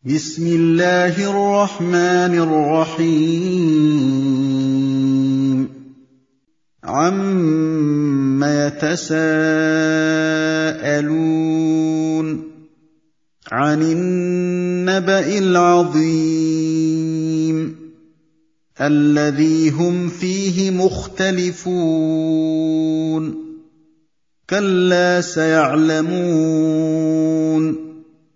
بسم الله الرحمن الرحيم عَمَّ يَتَسَاءَلُونَ عَنِ النَّبَإِ الْعَظِيمِ الَّذِي هُمْ فِيهِ مُخْتَلِفُونَ كَلَّا سَيَعْلَمُونَ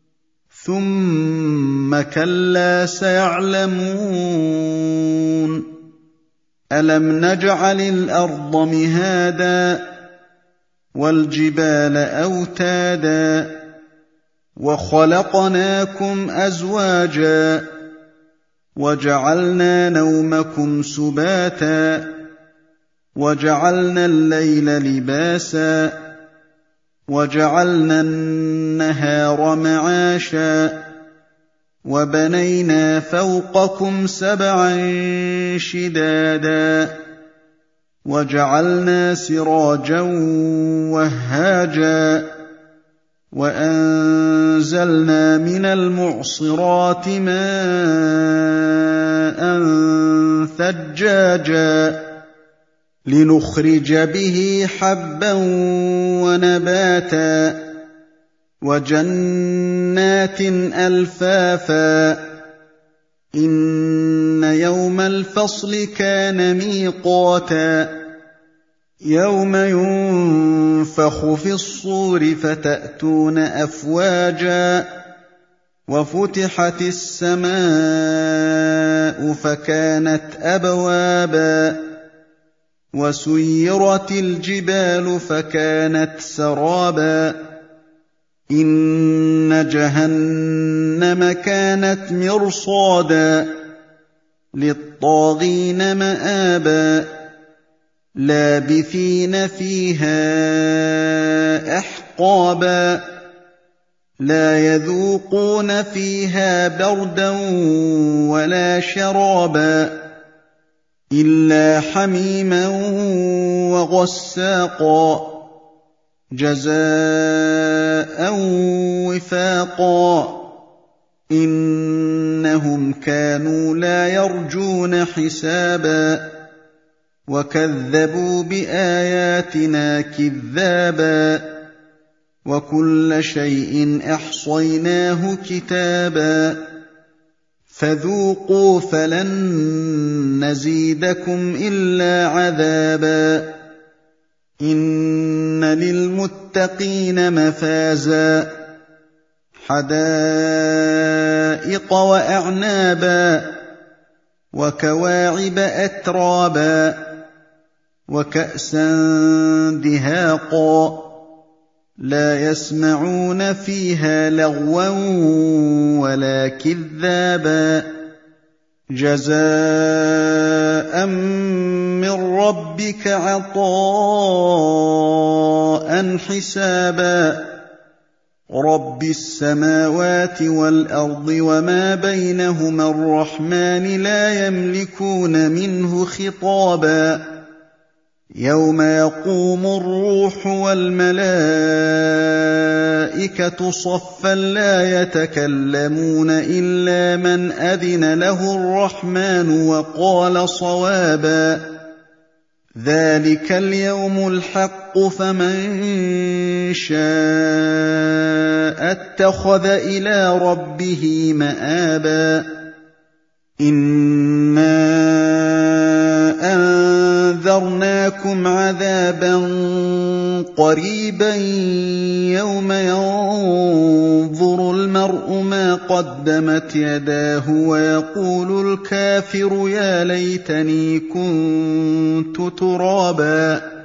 ثُمَّ كَلَّا سَيَعْلَمُونَ أَلَمْ نَجْعَلِ الْأَرْضَ مِهَادًا وَالْجِبَالَ أَوْتَادًا وَخَلَقْنَاكُمْ أَزْوَاجًا وَجَعَلْنَا نَوْمَكُمْ سُبَاتًا وَجَعَلْنَا اللَّيْلَ لِبَاسًا وَجَعَلْنَا النَّهَارَ مَعَاشًا وَبَنَيْنَا فَوْقَكُمْ سَبْعًا شِدَادًا وَجَعَلْنَا سِرَاجًا وَهَّاجًا وَأَنزَلْنَا مِنَ الْمُعْصِرَاتِ مَاءً ثَجَّاجًا لِنُخْرِجَ بِهِ حَبًّا وَنَبَاتًا وَجَنَّاتٍ أَلْفَافًا إِنَّ يَوْمَ الْفَصْلِ كَانَ مِيقَاتًا يَوْمَ يُنفَخُ فِي الصُّورِ فَتَأْتُونَ أَفْوَاجًا وَفُتِحَتِ السَّمَاءُ فَكَانَتْ أَبْوَابًا وَسُيِّرَتِ الْجِبَالُ فَكَانَتْ سَرَابًا إِنَّ جَهَنَّمَ كَانَتْ مِرْصَادًا لِّلطَّاغِينَ مَآبًا لَّابِثِينَ فِيهَا أَحْقَابًا لَّا يَذُوقُونَ فِيهَا بَرْدًا وَلَا شَرَابًا إِلَّا حَمِيمًا وَغَسَّاقًا جَزَاءً وِفَاقًا إِنَّهُمْ كَانُوا لَا يَرْجُونَ حِسَابًا وَكَذَّبُوا بِآيَاتِنَا كِذَّابًا وَكُلَّ شَيْءٍ أَحْصَيْنَاهُ كِتَابًا فَذُوقُوا فَلَن نَّزِيدَكُمْ إِلَّا عَذَابًا إِنَّ لِلْمُتَّقِينَ مَفَازًا حَدَائِقَ وَأَعْنَابًا وَكَوَاعِبَ أَتْرَابًا وَكَأْسًا دِهَاقًا لَّا يَسْمَعُونَ فِيهَا لَغْوًا وَلَا كِذَّابًا جَزَاءً مِّن رَّبِّكَ عَطَاءً حِسَابًا رَّبِّ السَّمَاوَاتِ وَالْأَرْضِ وَمَا بَيْنَهُمَا الرَّحْمَٰنِ لَا يَمْلِكُونَ مِنْهُ خِطَابًا يَوْمَ يَقُومُ الرُّوحُ وَالْمَلَائِكَةُ صَفًّا لَّا يَتَكَلَّمُونَ إِلَّا مَنْ أَذِنَ لَهُ الرَّحْمَٰنُ وَقَالَ صَوَابًا ذَٰلِكَ الْيَوْمُ الْحَقُّ فَمَن شَاءَ اتَّخَذَ إِلَىٰ رَبِّهِ مَآبًا إِنَّا أَنذَرْنَاكُمْ عَذَابًا قَرِيبًا يَوْمَ يَنظُرُ الْمَرْءُ مَا قَدَّمَتْ يَدَاهُ وَيَقُولُ الْكَافِرُ يَا لَيْتَنِي كُنتُ تُرَابًا